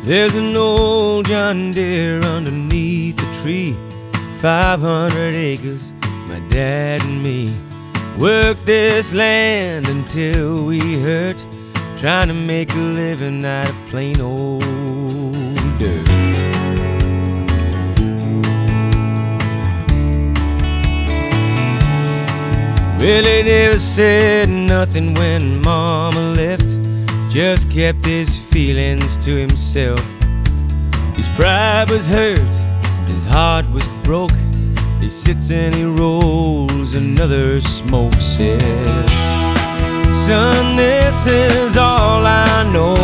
There's an old John Deere underneath the tree, 500 acres, my dad and me worked this land until we hurt, trying to make a living out of plain old dirt. Well, he never said nothing when Mama left, just kept his feelings to himself. His pride was hurt, his heart was broke. He sits and he rolls another smoke. Said, son, this is all I know,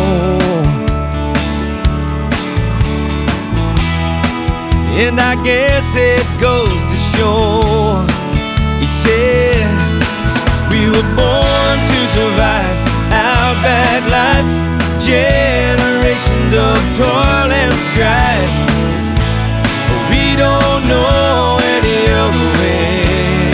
and I guess it goes to show. He said, we were born to survive outback life, generations of toil and strife. But we don't know any other way.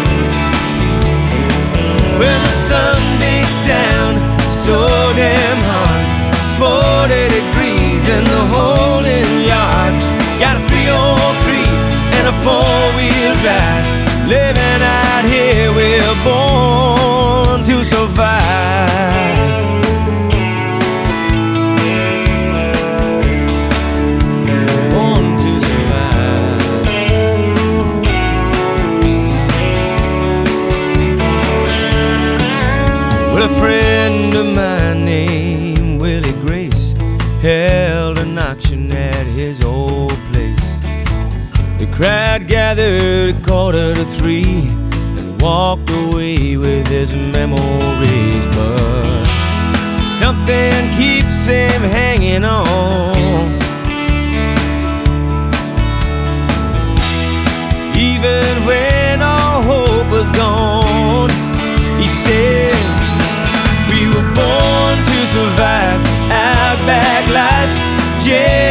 When the sun beats down so damn hard, it's 40 degrees in the Holden yards. Got a 303 and a 4-wheel drive. Living out here, we're born to survive. Born to survive. Well, a friend of mine named Willie Grace held an auction at his old place. The crowd gathered 2:45 and walked away with his memories, but something keeps him hanging on. Even when all hope was gone, he said, we were born to survive outback life.